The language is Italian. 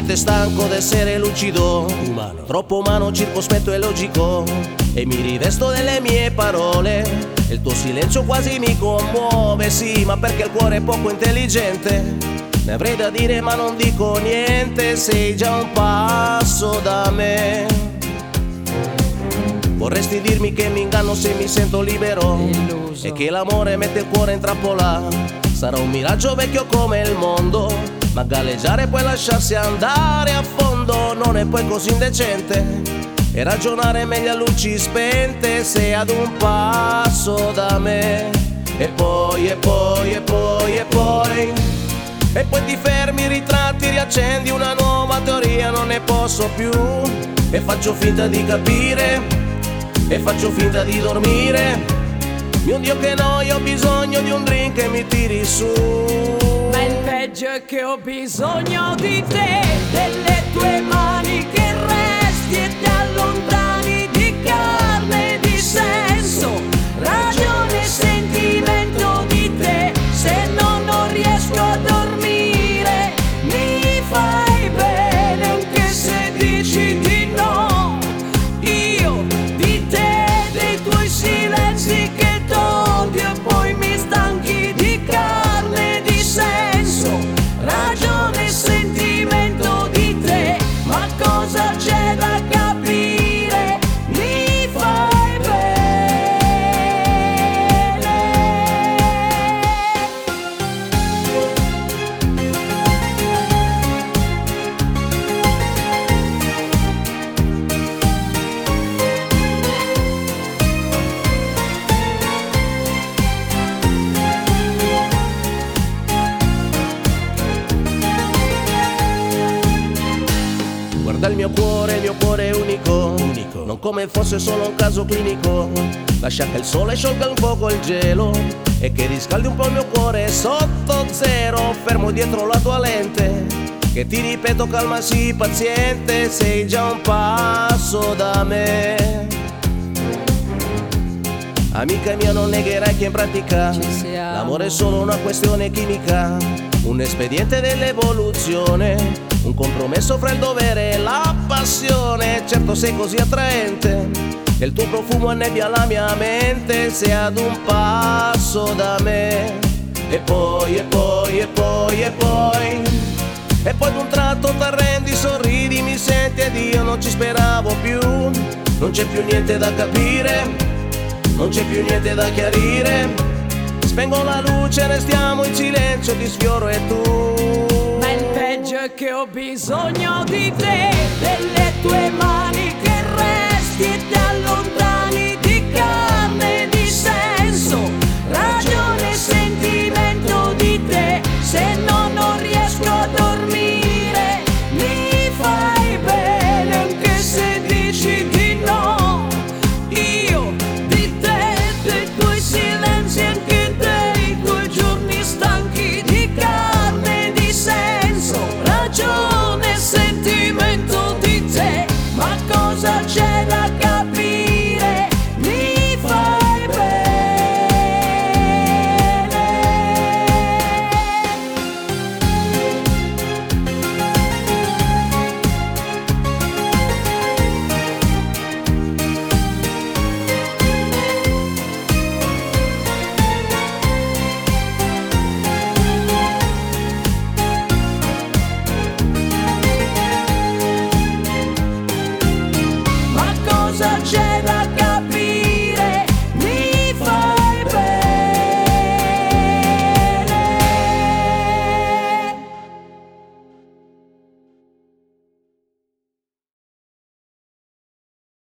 talmente stanco d'essere lucido, umano, troppo umano, circospetto e logico, e mi rivesto delle mie parole. E il tuo silenzio quasi mi commuove, sì, ma perché il cuore è poco intelligente. Ne avrei da dire ma non dico niente, sei già un passo da me. Vorresti dirmi che mi inganno se mi sento libero, illuso, e che l'amore mette il cuore in trappola. Sarà un miraggio vecchio come il mondo, ma galleggiare e poi lasciarsi andare a fondo non è poi così indecente. E ragionare meglio a luci spente, sei ad un passo da me. E poi, e poi, e poi, e poi, e poi ti fermi, ritratti, riaccendi una nuova teoria, non ne posso più. E faccio finta di capire, e faccio finta di dormire. Mio Dio che noia, ho bisogno di un drink che mi tiri su. Ma il peggio è che ho bisogno di te, delle tue mani che resti e ti allontani, di carne e di senso, ragione e sentimento di te. Se no non riesco a dormire, mi fai bene anche se dici di no. Io di te, dei tuoi silenzi che t'odio e poi mi stanchi, di carne e di senso, ragione e sentimento di te. Ma cosa c'è da capire? Mi fai bene. Guarda il mio cuore è unico, unico, non come fosse solo un caso clinico. Lascia che il sole sciolga un poco il gelo e che riscaldi un po' il mio cuore sotto zero. Fermo dietro la tua lente, che ti ripeto calma sii paziente, sei già un passo da me. Amica mia, non negherai che in pratica l'amore è solo una questione chimica, un espediente dell'evoluzione, un compromesso fra il dovere e la passione. Certo sei così attraente, e il tuo profumo annebbia la mia mente, sei ad un passo da me. E poi, e poi, e poi, e poi, e poi d'un tratto t'arrendi, sorridi, mi senti ed io non ci speravo più. Non c'è più niente da capire, non c'è più niente da chiarire. Spengo la luce, restiamo in silenzio, ti sfioro e tu. Ma il peggio è che ho bisogno di te, delle tue mani che resti e ti allontani,